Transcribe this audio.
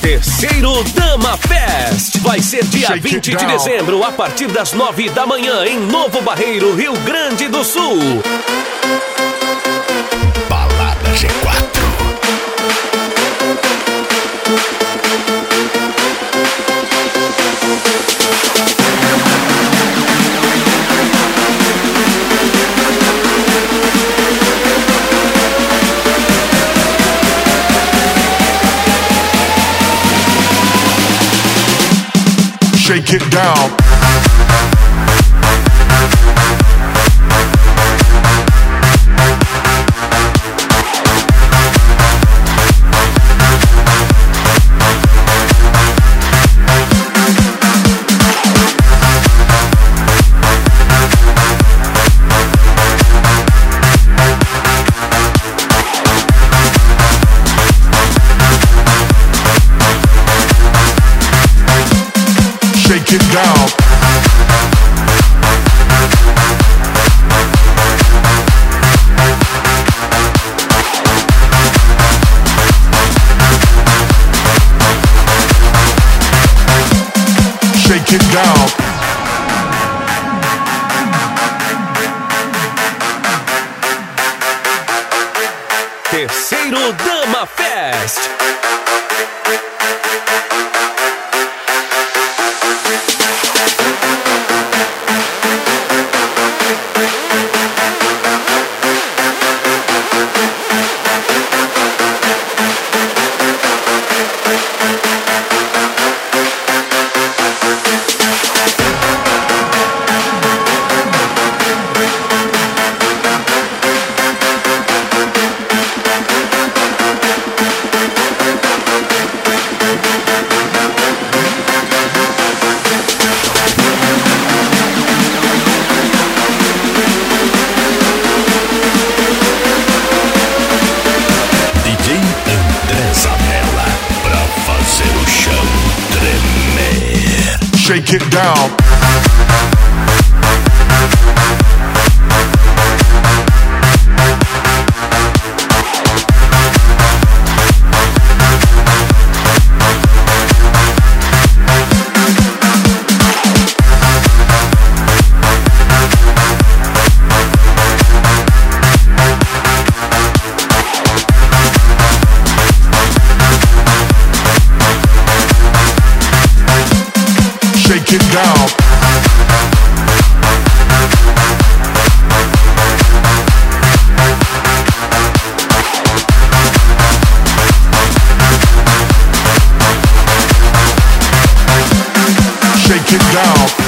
Terceiro Dama Fest vai ser dia 20 de dezembro, a partir das 9 da manhã, em Novo Barreiro, Rio Grande do Sul. Balada G4. Shake it down. Shake it down. Shake it down. Terceiro Dama Fest. Shake it down. Shake it down. Shake it down.